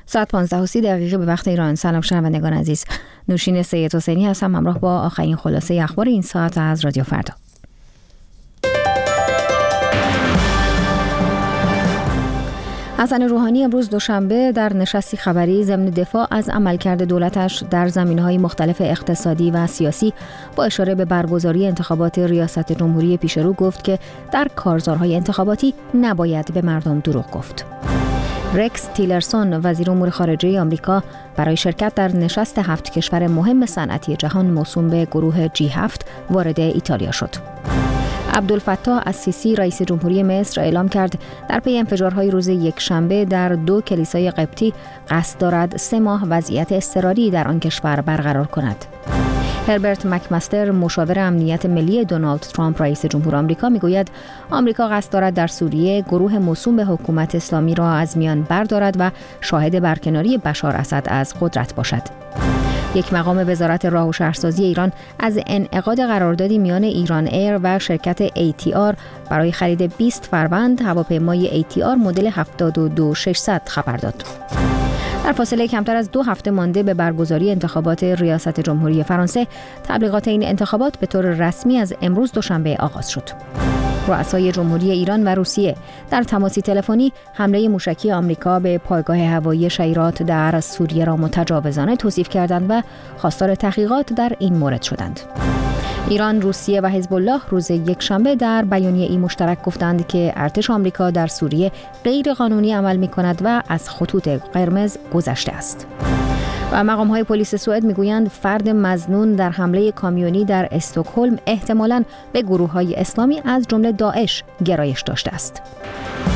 ساعت 15:30 به وقت ایران. سلام شنوندگان عزیز، نوشین سید حسینی هستم همراه با آخرین خلاصه اخبار این ساعت از رادیو فردا. حسن روحانی امروز دوشنبه در نشستی خبری ضمن دفاع از عملکرد دولتش در زمینه‌های مختلف اقتصادی و سیاسی با اشاره به برگزاری انتخابات ریاست جمهوری پیش رو گفت که در کارزارهای انتخاباتی نباید به مردم دروغ گفت. رکس تیلرسون وزیر امور خارجه آمریکا برای شرکت در نشست 7 کشور مهم صنعتی جهان موسوم به گروه G7 وارد ایتالیا شد. عبدالفتاح السیسی رئیس جمهوری مصر اعلام کرد در پی انفجارهای روز یکشنبه در 2 کلیسای قبطی قصد دارد 3 ماه وضعیت اضطراری در آن کشور برقرار کند. هربرت مکمستر مشاور امنیت ملی دونالد ترامپ رئیس جمهور آمریکا میگوید آمریکا قصد دارد در سوریه گروه موسوم به حکومت اسلامی را از میان بردارد و شاهد برکناری بشار اسد از قدرت باشد. یک مقام وزارت راه و شهرسازی ایران از انعقاد قراردادی میان ایران ایر و شرکت ATR برای خرید 20 فروند هواپیمای ATR مدل 72600 خبر داد. در فاصله کمتر از 2 هفته مانده به برگزاری انتخابات ریاست جمهوری فرانسه، تبلیغات این انتخابات به طور رسمی از امروز دوشنبه آغاز شد. رؤسای جمهوری ایران و روسیه در تماسی تلفنی حمله موشکی آمریکا به پایگاه هوایی شیرات در سوریه را متجاوزانه توصیف کردند و خواستار تحقیقات در این مورد شدند. ایران، روسیه و حزب الله روز یکشنبه در بیانیه‌ای مشترک گفتند که ارتش آمریکا در سوریه غیر قانونی عمل می‌کند و از خطوط قرمز گذشته است. و مقام‌های پلیس سوئد میگویند فرد مظنون در حمله کامیونی در استکهلم احتمالاً به گروه‌های اسلامی از جمله داعش گرایش داشته است.